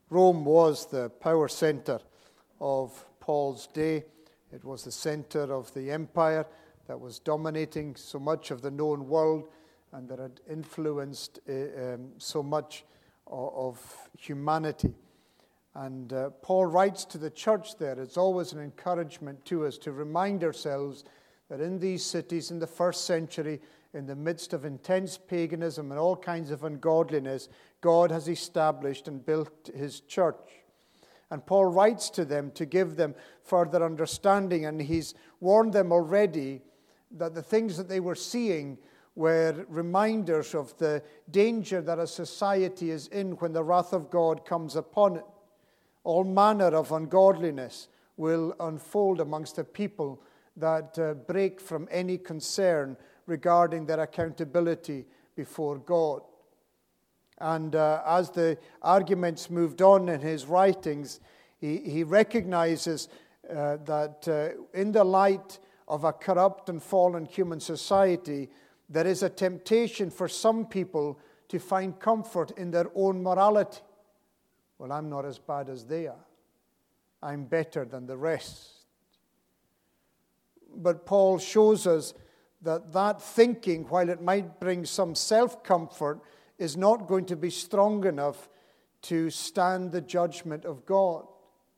Rome was the power center of Paul's day. It was the center of the empire that was dominating so much of the known world and that had influenced so much of humanity. And Paul writes to the church there. It's always an encouragement to us to remind ourselves that in these cities in the first century, in the midst of intense paganism and all kinds of ungodliness, God has established and built his church. And Paul writes to them to give them further understanding, and he's warned them already that the things that they were seeing were reminders of the danger that a society is in when the wrath of God comes upon it. All manner of ungodliness will unfold amongst a people that break from any concern regarding their accountability before God. And as the arguments moved on in his writings, he recognizes that in the light of a corrupt and fallen human society, there is a temptation for some people to find comfort in their own morality. Well, I'm not as bad as they are. I'm better than the rest. But Paul shows us that thinking, while it might bring some self-comfort, is not going to be strong enough to stand the judgment of God.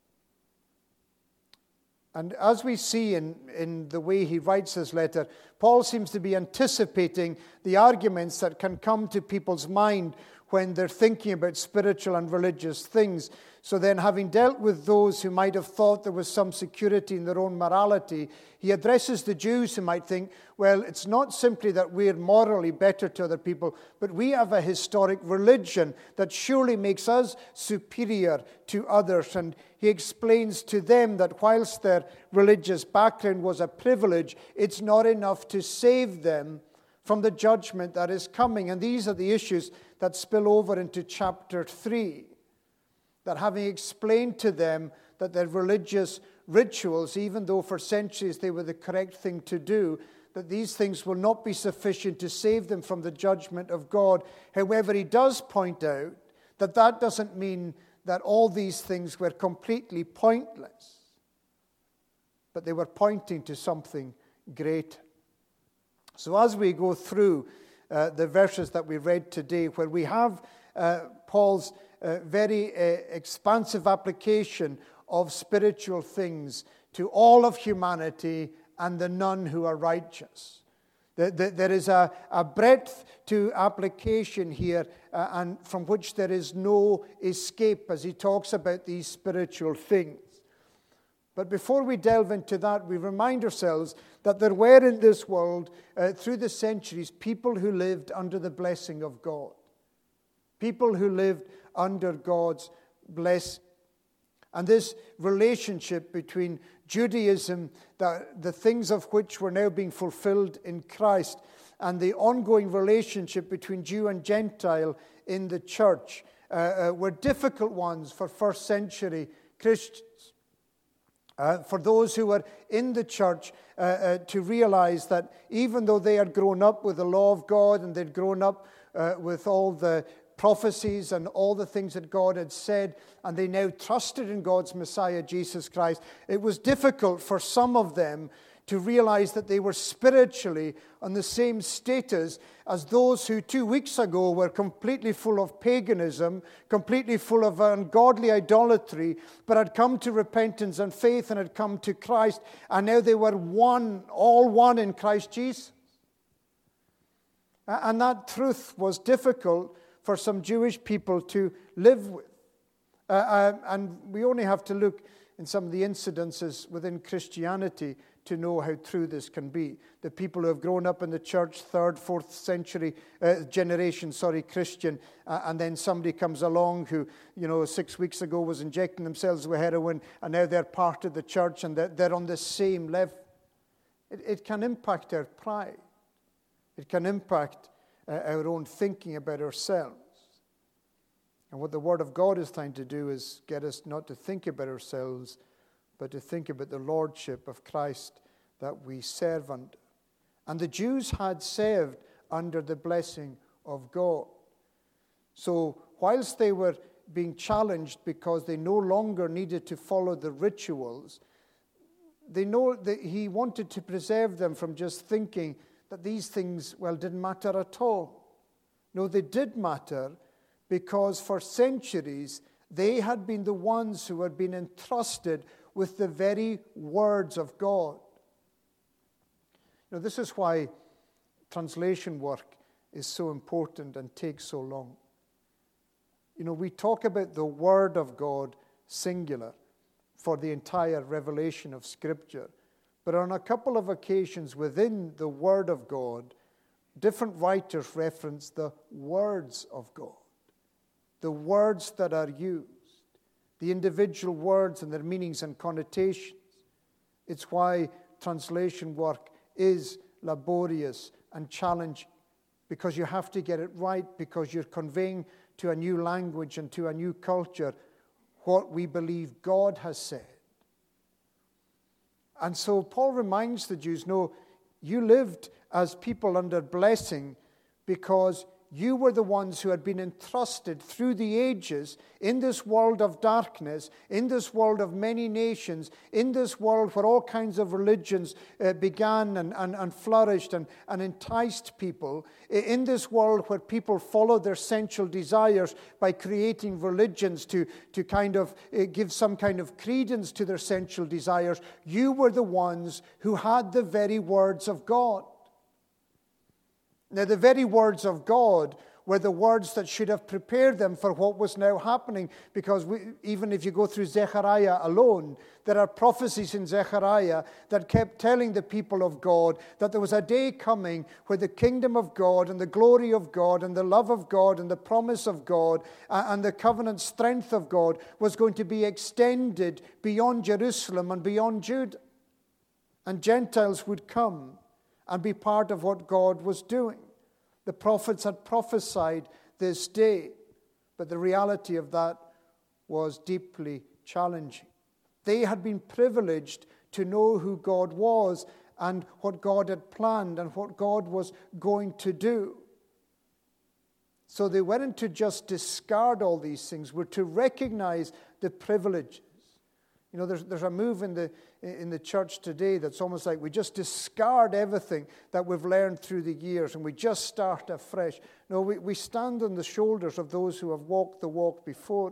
And as we see in the way he writes his letter, Paul seems to be anticipating the arguments that can come to people's mind when they're thinking about spiritual and religious things. So then, having dealt with those who might have thought there was some security in their own morality, he addresses the Jews who might think, well, it's not simply that we're morally better to other people, but we have a historic religion that surely makes us superior to others. And he explains to them that whilst their religious background was a privilege, it's not enough to save them from the judgment that is coming. And these are the issues that spill over into chapter 3. That having explained to them that their religious rituals, even though for centuries they were the correct thing to do, that these things will not be sufficient to save them from the judgment of God. However, he does point out that that doesn't mean that all these things were completely pointless, but they were pointing to something greater. So as we go through the verses that we read today, where we have Paul's very expansive application of spiritual things to all of humanity and the none who are righteous. There is a breadth to application here and from which there is no escape as he talks about these spiritual things. But before we delve into that, we remind ourselves that there were in this world, through the centuries, people who lived under the blessing of God. People who lived under God's blessing. And this relationship between Judaism, the things of which were now being fulfilled in Christ, and the ongoing relationship between Jew and Gentile in the church were difficult ones for first century Christians. For those who were in the church to realize that even though they had grown up with the law of God and they'd grown up with all the prophecies and all the things that God had said, and they now trusted in God's Messiah, Jesus Christ, it was difficult for some of them to realize that they were spiritually on the same status as those who 2 weeks ago were completely full of paganism, completely full of ungodly idolatry, but had come to repentance and faith and had come to Christ, and now they were one, all one in Christ Jesus. And that truth was difficult for some Jewish people to live with. And we only have to look in some of the incidences within Christianity to know how true this can be. The people who have grown up in the church, 3rd, 4th century generation, Christian, and then somebody comes along who, 6 weeks ago was injecting themselves with heroin, and now they're part of the church and they're on the same level. It can impact our pride. It can impact our own thinking about ourselves. And what the Word of God is trying to do is get us not to think about ourselves, but to think about the Lordship of Christ that we serve under. And the Jews had served under the blessing of God. So whilst they were being challenged because they no longer needed to follow the rituals, they know that he wanted to preserve them from just thinking that these things, didn't matter at all. No, they did matter, because for centuries they had been the ones who had been entrusted with the very words of God. This is why translation work is so important and takes so long. We talk about the Word of God, singular, for the entire revelation of Scripture. But on a couple of occasions within the Word of God, different writers reference the words of God, the words that are used, the individual words and their meanings and connotations. It's why translation work is laborious and challenging, because you have to get it right, because you're conveying to a new language and to a new culture what we believe God has said. And so Paul reminds the Jews, no, you lived as people under blessing because you were the ones who had been entrusted through the ages in this world of darkness, in this world of many nations, in this world where all kinds of religions began and flourished and enticed people, in this world where people followed their sensual desires by creating religions to kind of give some kind of credence to their sensual desires. You were the ones who had the very words of God. Now, the very words of God were the words that should have prepared them for what was now happening, because even if you go through Zechariah alone, there are prophecies in Zechariah that kept telling the people of God that there was a day coming where the kingdom of God and the glory of God and the love of God and the promise of God and the covenant strength of God was going to be extended beyond Jerusalem and beyond Judah. And Gentiles would come and be part of what God was doing. The prophets had prophesied this day, but the reality of that was deeply challenging. They had been privileged to know who God was and what God had planned and what God was going to do. So they weren't to just discard all these things, were to recognize the privileges. There's a move in the church today that's almost like we just discard everything that we've learned through the years and we just start afresh. No, we stand on the shoulders of those who have walked the walk before.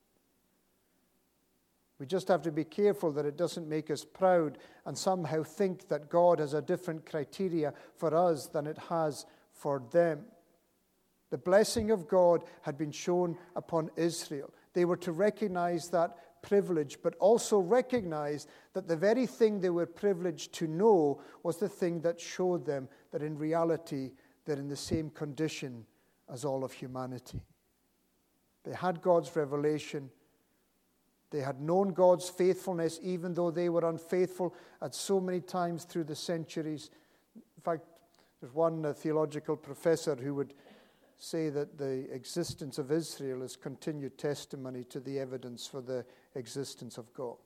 We just have to be careful that it doesn't make us proud and somehow think that God has a different criteria for us than it has for them. The blessing of God had been shown upon Israel. They were to recognize that privilege, but also recognize that the very thing they were privileged to know was the thing that showed them that in reality they're in the same condition as all of humanity. They had God's revelation. They had known God's faithfulness, even though they were unfaithful at so many times through the centuries. In fact, there's one theological professor who would say that the existence of Israel is continued testimony to the evidence for the existence of God.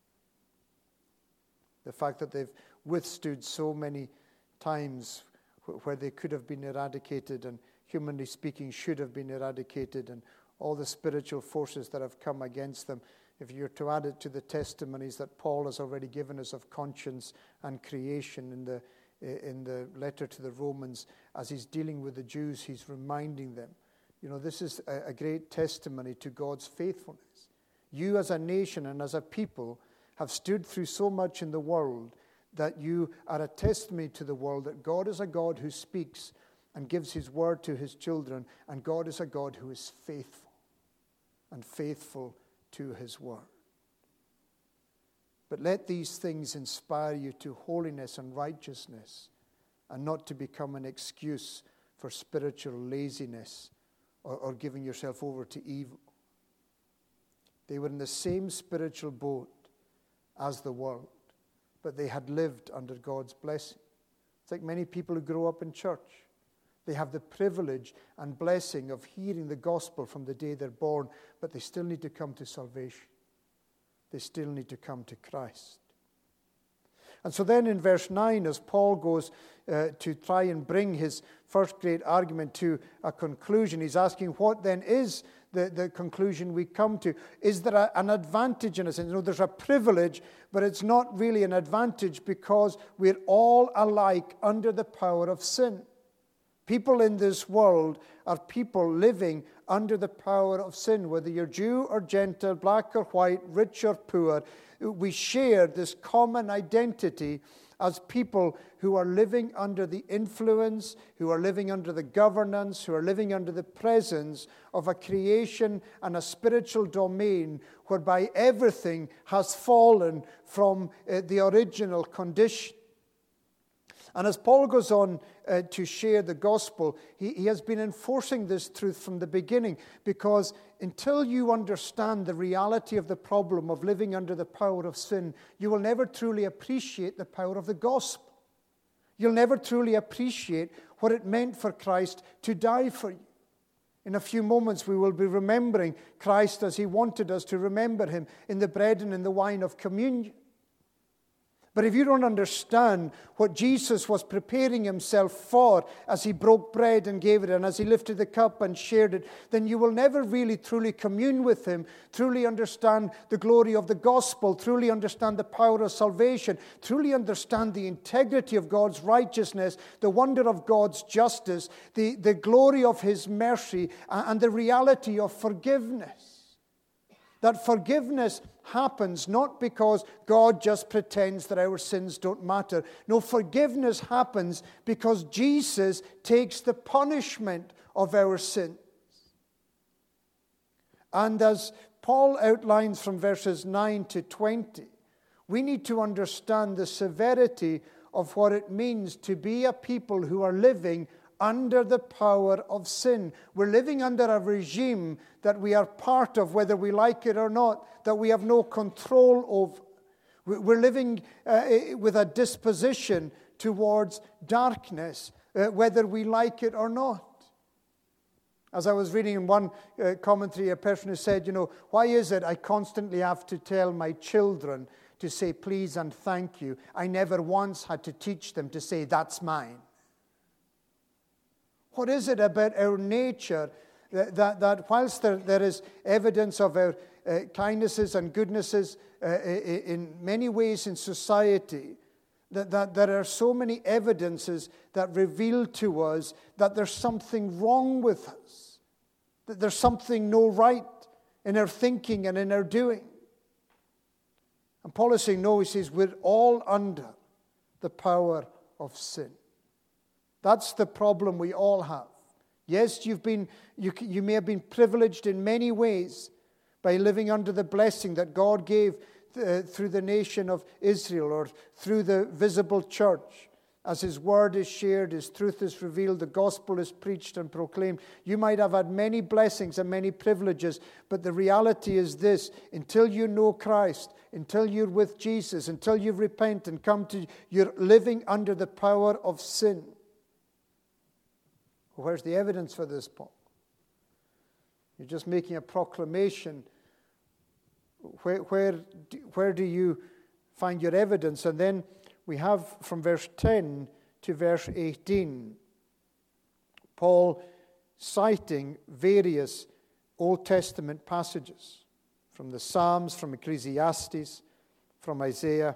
The fact that they've withstood so many times where they could have been eradicated and, humanly speaking, should have been eradicated, and all the spiritual forces that have come against them. If you're to add it to the testimonies that Paul has already given us of conscience and creation in the letter to the Romans, as he's dealing with the Jews, he's reminding them, this is a great testimony to God's faithfulness. You as a nation and as a people have stood through so much in the world that you are a testimony to the world that God is a God who speaks and gives his word to his children, and God is a God who is faithful and faithful to his word. But let these things inspire you to holiness and righteousness, and not to become an excuse for spiritual laziness or giving yourself over to evil. They were in the same spiritual boat as the world, but they had lived under God's blessing. It's like many people who grow up in church. They have the privilege and blessing of hearing the gospel from the day they're born, but they still need to come to salvation. They still need to come to Christ. And so then in verse 9, as Paul goes to try and bring his first great argument to a conclusion, he's asking, what then is the conclusion we come to. Is there an advantage in a sense? No, there's a privilege, but it's not really an advantage because we're all alike under the power of sin. People in this world are people living under the power of sin. Whether you're Jew or Gentile, black or white, rich or poor, we share this common identity as people who are living under the influence, who are living under the governance, who are living under the presence of a creation and a spiritual domain whereby everything has fallen from the original condition. And as Paul goes on to share the gospel, he has been enforcing this truth from the beginning, because until you understand the reality of the problem of living under the power of sin, you will never truly appreciate the power of the gospel. You'll never truly appreciate what it meant for Christ to die for you. In a few moments, we will be remembering Christ as he wanted us to remember him in the bread and in the wine of communion. But if you don't understand what Jesus was preparing himself for as he broke bread and gave it, and as he lifted the cup and shared it, then you will never really truly commune with him, truly understand the glory of the gospel, truly understand the power of salvation, truly understand the integrity of God's righteousness, the wonder of God's justice, the glory of his mercy, and the reality of forgiveness. That forgiveness happens not because God just pretends that our sins don't matter. No, forgiveness happens because Jesus takes the punishment of our sins. And as Paul outlines from verses 9 to 20, we need to understand the severity of what it means to be a people who are living under the power of sin. We're living under a regime that we are part of, whether we like it or not, that we have no control over. We're living with a disposition towards darkness, whether we like it or not. As I was reading in one commentary, a person who said, why is it I constantly have to tell my children to say please and thank you? I never once had to teach them to say that's mine. What is it about our nature that whilst there is evidence of our kindnesses and goodnesses in many ways in society, that there are so many evidences that reveal to us that there's something wrong with us, that there's something no right in our thinking and in our doing. And Paul is saying, no, he says, we're all under the power of sin. That's the problem we all have. Yes, you may have been privileged in many ways by living under the blessing that God gave through the nation of Israel or through the visible church. As his word is shared, his truth is revealed, the gospel is preached and proclaimed. You might have had many blessings and many privileges, but the reality is this: until you know Christ, until you're with Jesus, until you repent and you're living under the power of sin. Where's the evidence for this, Paul? You're just making a proclamation. Where do you find your evidence? And then we have from verse 10 to verse 18, Paul citing various Old Testament passages from the Psalms, from Ecclesiastes, from Isaiah,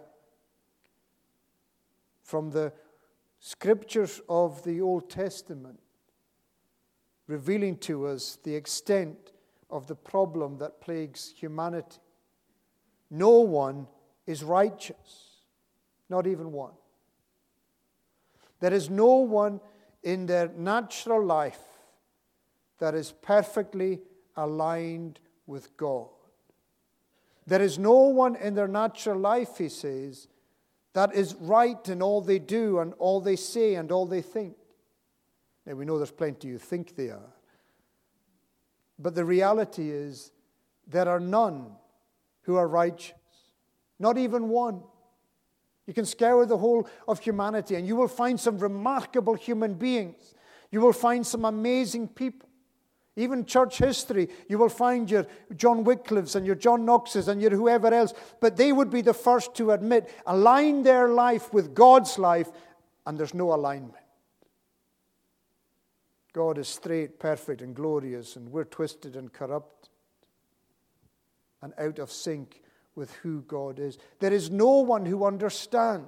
from the scriptures of the Old Testament, revealing to us the extent of the problem that plagues humanity. No one is righteous, not even one. There is no one in their natural life that is perfectly aligned with God. There is no one in their natural life, he says, that is right in all they do and all they say and all they think. Now, we know there's plenty who think they are. But the reality is there are none who are righteous. Not even one. You can scour the whole of humanity and you will find some remarkable human beings. You will find some amazing people. Even church history, you will find your John Wycliffes and your John Knoxes and your whoever else. But they would be the first to admit, align their life with God's life, and there's no alignment. God is straight, perfect, and glorious, and we're twisted and corrupt and out of sync with who God is. There is no one who understands.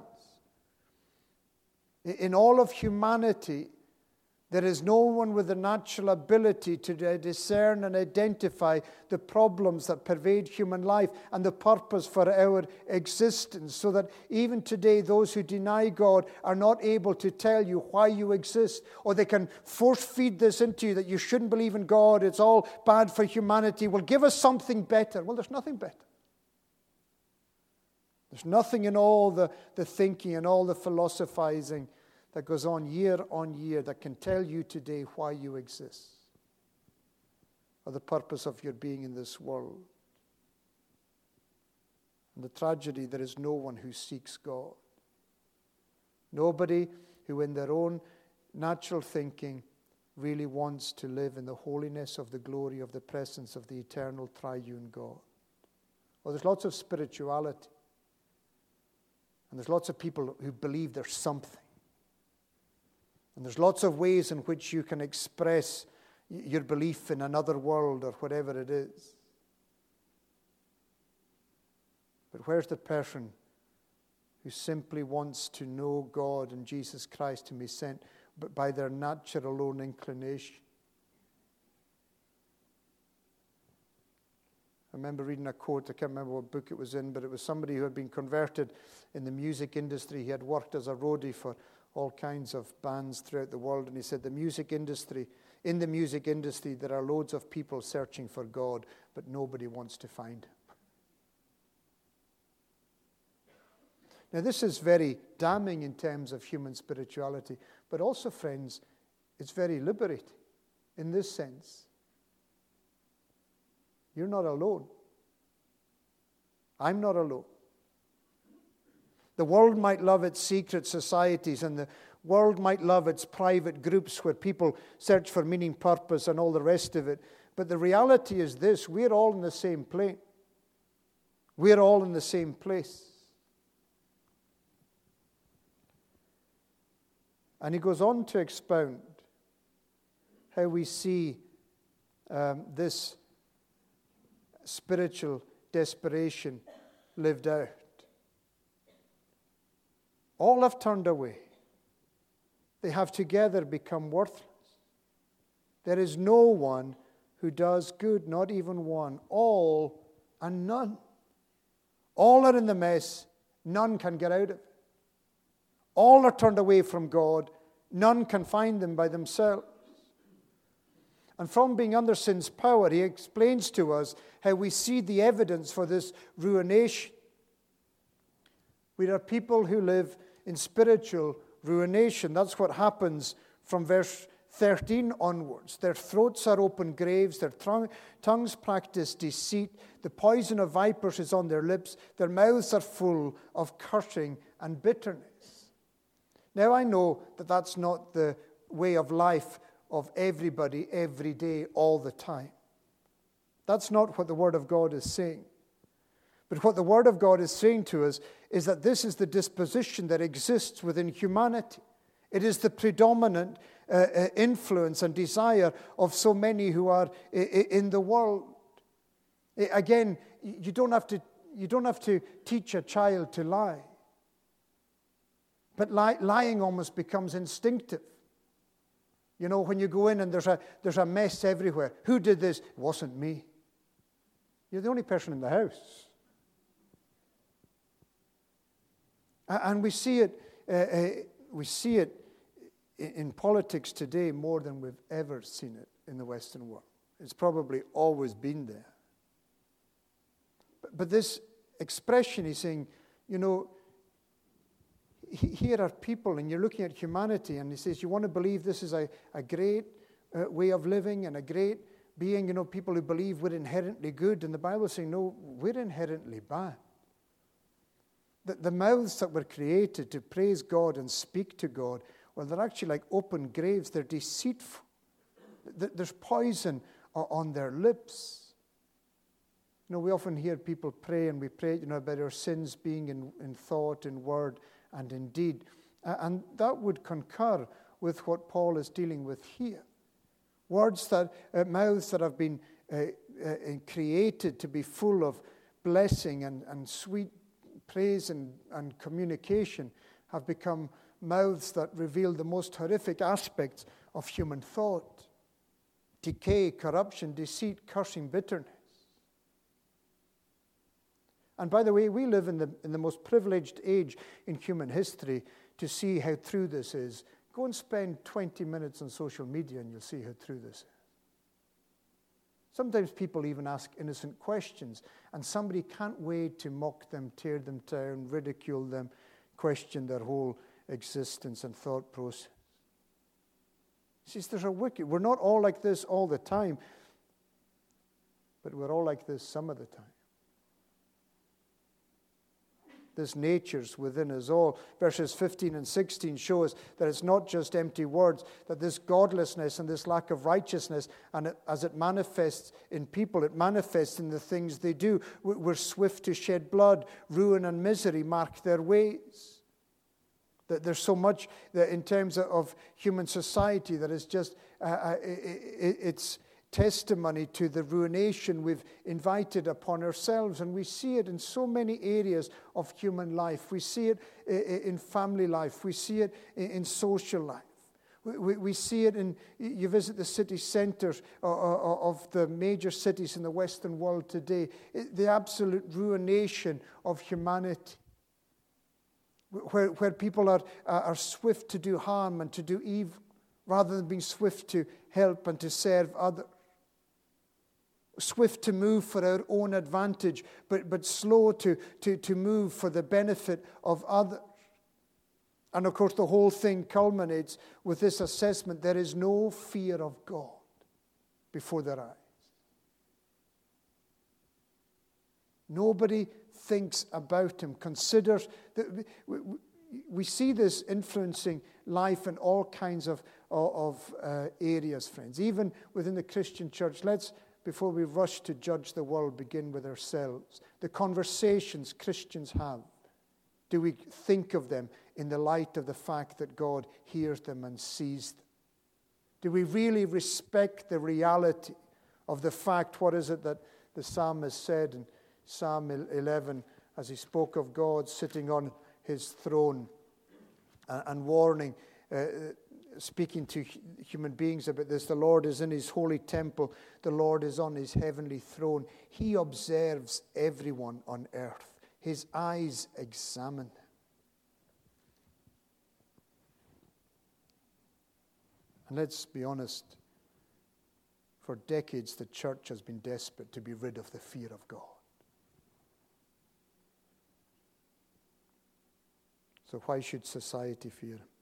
In all of humanity, there is no one with the natural ability to discern and identify the problems that pervade human life and the purpose for our existence, so that even today those who deny God are not able to tell you why you exist, or they can force feed this into you that you shouldn't believe in God, it's all bad for humanity. Well, give us something better. Well, there's nothing better. There's nothing in all the thinking and all the philosophizing that goes on year that can tell you today why you exist or the purpose of your being in this world. And the tragedy, there is no one who seeks God. Nobody who in their own natural thinking really wants to live in the holiness of the glory of the presence of the eternal triune God. Well, there's lots of spirituality. And there's lots of people who believe there's something. And there's lots of ways in which you can express your belief in another world or whatever it is. But where's the person who simply wants to know God and Jesus Christ whom He sent, but by their natural own inclination? I remember reading a quote, I can't remember what book it was in, but it was somebody who had been converted in the music industry. He had worked as a roadie for all kinds of bands throughout the world, and he said in the music industry, there are loads of people searching for God, but nobody wants to find Him. Now, this is very damning in terms of human spirituality, but also, friends, it's very liberating in this sense. You're not alone. I'm not alone. The world might love its secret societies, and the world might love its private groups where people search for meaning, purpose, and all the rest of it. But the reality is this: we're all in the same plane. We're all in the same place. And he goes on to expound how we see this spiritual desperation lived out. All have turned away. They have together become worthless. There is no one who does good, not even one. All and none. All are in the mess. None can get out of it. All are turned away from God. None can find them by themselves. And from being under sin's power, he explains to us how we see the evidence for this ruination. We are people who live in spiritual ruination. That's what happens from verse 13 onwards. Their throats are open graves, their tongues practice deceit, the poison of vipers is on their lips, their mouths are full of cursing and bitterness. Now I know that that's not the way of life of everybody, every day, all the time. That's not what the Word of God is saying. But what the Word of God is saying to us is that this is the disposition that exists within humanity. It is the predominant influence and desire of so many who are in the world. Again, you don't have to teach a child to lie. But lying almost becomes instinctive. You know, when you go in and there's a mess everywhere. Who did this? It wasn't me. You're the only person in the house. And we see it in politics today more than we've ever seen it in the Western world. It's probably always been there. But this expression, he's saying, you know, here are people, and you're looking at humanity, and he says, you want to believe this is a great way of living and a great being, you know, people who believe we're inherently good. And the Bible is saying, no, we're inherently bad. The mouths that were created to praise God and speak to God, well, they're actually like open graves. They're deceitful. There's poison on their lips. You know, we often hear people pray, and we pray, you know, about our sins being in thought, in word, and in deed. And that would concur with what Paul is dealing with here. Mouths that have been created to be full of blessing and sweet praise and communication have become mouths that reveal the most horrific aspects of human thought. Decay, corruption, deceit, cursing, bitterness. And by the way, we live in the most privileged age in human history to see how true this is. Go and spend 20 minutes on social media and you'll see how true this is. Sometimes people even ask innocent questions, and somebody can't wait to mock them, tear them down, ridicule them, question their whole existence and thought process. He says, we're not all like this all the time, but we're all like this some of the time. This nature's within us all. Verses 15 and 16 show us that it's not just empty words, that this godlessness and this lack of righteousness, and as it manifests in people, it manifests in the things they do. We're swift to shed blood. Ruin and misery mark their ways. That there's so much that in terms of human society that is just, it's testimony to the ruination we've invited upon ourselves. And we see it in so many areas of human life. We see it in family life. We see it in social life. We see it in, you visit the city centres of the major cities in the Western world today, the absolute ruination of humanity. Where people are swift to do harm and to do evil, rather than being swift to help and to serve others. Swift to move for our own advantage, but slow to move for the benefit of others. And of course, the whole thing culminates with this assessment: there is no fear of God before their eyes. Nobody thinks about him, considers. We see this influencing life in all kinds of areas, friends. Even within the Christian church, before we rush to judge the world, begin with ourselves. The conversations Christians have, do we think of them in the light of the fact that God hears them and sees them? Do we really respect the reality of the fact, what is it that the psalmist said in Psalm 11, as he spoke of God sitting on his throne and warning, speaking to human beings about this: the Lord is in his holy temple, the Lord is on his heavenly throne. He observes everyone on earth. His eyes examine them. And let's be honest, for decades the church has been desperate to be rid of the fear of God. So why should society fear him?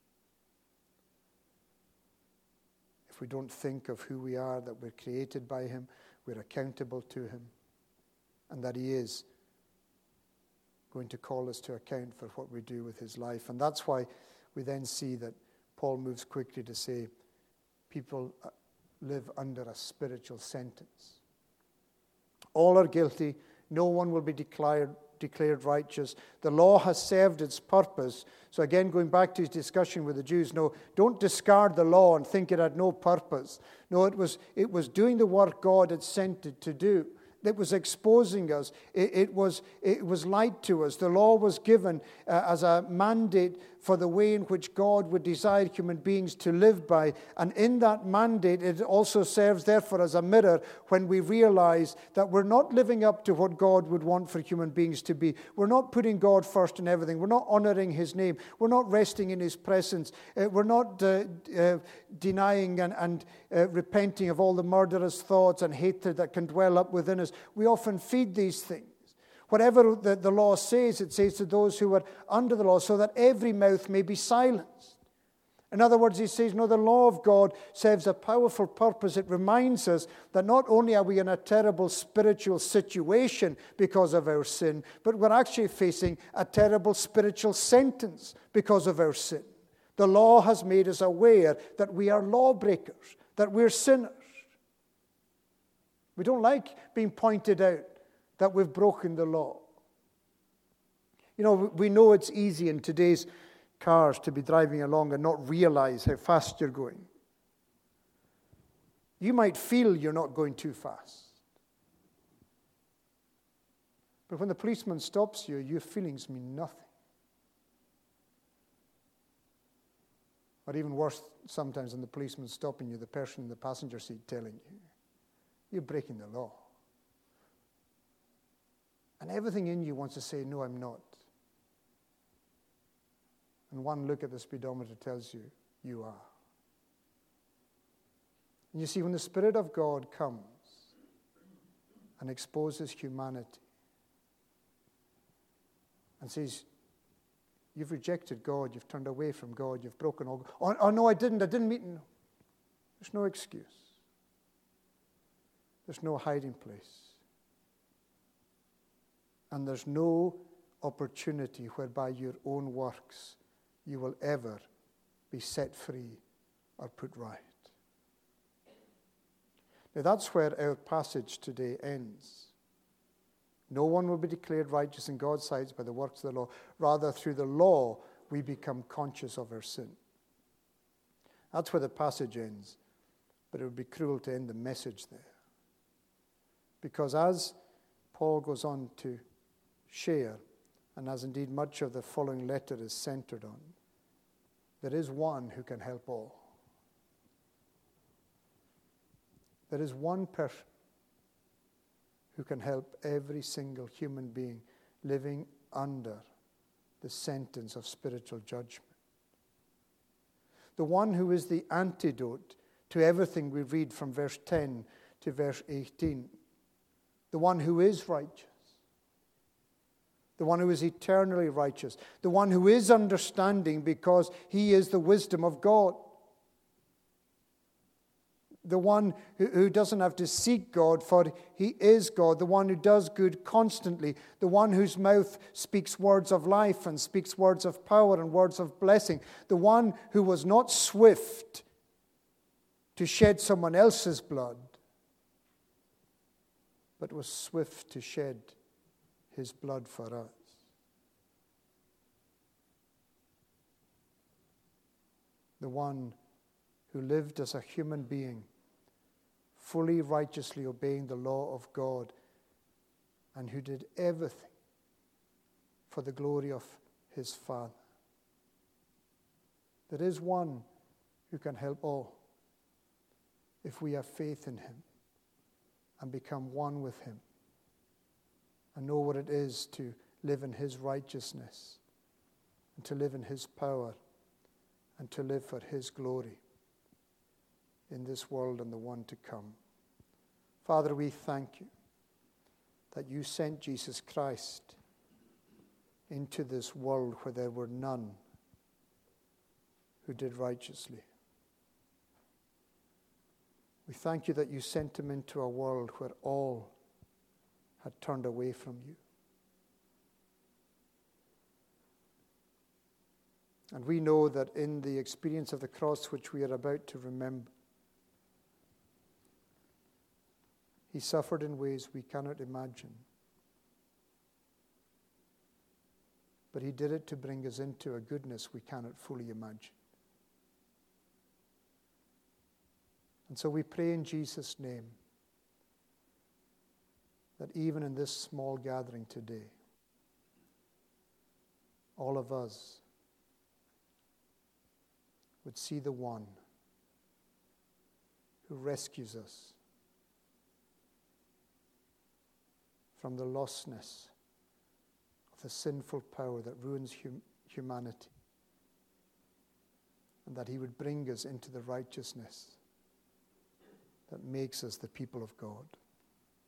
If we don't think of who we are, that we're created by him, we're accountable to him, and that he is going to call us to account for what we do with his life. And that's why we then see that Paul moves quickly to say people live under a spiritual sentence. All are guilty. No one will be declared righteous. The law has served its purpose. So again, going back to his discussion with the Jews, no, don't discard the law and think it had no purpose. No, it was doing the work God had sent it to do. It was exposing us. It was light to us. The law was given as a mandate for the way in which God would desire human beings to live by. And in that mandate, it also serves, therefore, as a mirror when we realize that we're not living up to what God would want for human beings to be. We're not putting God first in everything. We're not honoring his name. We're not resting in his presence. We're not denying and repenting of all the murderous thoughts and hatred that can dwell up within us. We often feed these things. Whatever the law says, it says to those who are under the law, so that every mouth may be silenced. In other words, he says, no, the law of God serves a powerful purpose. It reminds us that not only are we in a terrible spiritual situation because of our sin, but we're actually facing a terrible spiritual sentence because of our sin. The law has made us aware that we are lawbreakers, that we're sinners. We don't like being pointed out that we've broken the law. You know, we know it's easy in today's cars to be driving along and not realize how fast you're going. You might feel you're not going too fast. But when the policeman stops you, your feelings mean nothing. Or even worse, sometimes than the policeman stopping you, the person in the passenger seat telling you, you're breaking the law. And everything in you wants to say, no, I'm not. And one look at the speedometer tells you, you are. And you see, when the Spirit of God comes and exposes humanity and says, you've rejected God, you've turned away from God, you've broken all. Oh no, I didn't mean. No. There's no excuse. There's no hiding place. And there's no opportunity whereby your own works you will ever be set free or put right. Now that's where our passage today ends. No one will be declared righteous in God's sight by the works of the law. Rather, through the law, we become conscious of our sin. That's where the passage ends. But it would be cruel to end the message there. Because as Paul goes on to share, and as indeed much of the following letter is centered on, there is one who can help all. There is one person who can help every single human being living under the sentence of spiritual judgment. The one who is the antidote to everything we read from verse 10 to verse 18. The one who is righteous. The one who is eternally righteous. The one who is understanding because he is the wisdom of God. The one who doesn't have to seek God, for he is God. The one who does good constantly. The one whose mouth speaks words of life and speaks words of power and words of blessing. The one who was not swift to shed someone else's blood, but was swift to shed his blood for us. The one who lived as a human being, fully righteously obeying the law of God, and who did everything for the glory of his Father. There is one who can help all if we have faith in him and become one with him and know what it is to live in his righteousness and to live in his power and to live for his glory in this world and the one to come. Father, we thank you that you sent Jesus Christ into this world where there were none who did righteously. We thank you that you sent him into a world where all had turned away from you. And we know that in the experience of the cross, which we are about to remember, he suffered in ways we cannot imagine. But he did it to bring us into a goodness we cannot fully imagine. And so we pray in Jesus' name that even in this small gathering today, all of us would see the one who rescues us from the lostness of the sinful power that ruins humanity, and that he would bring us into the righteousness that makes us the people of God.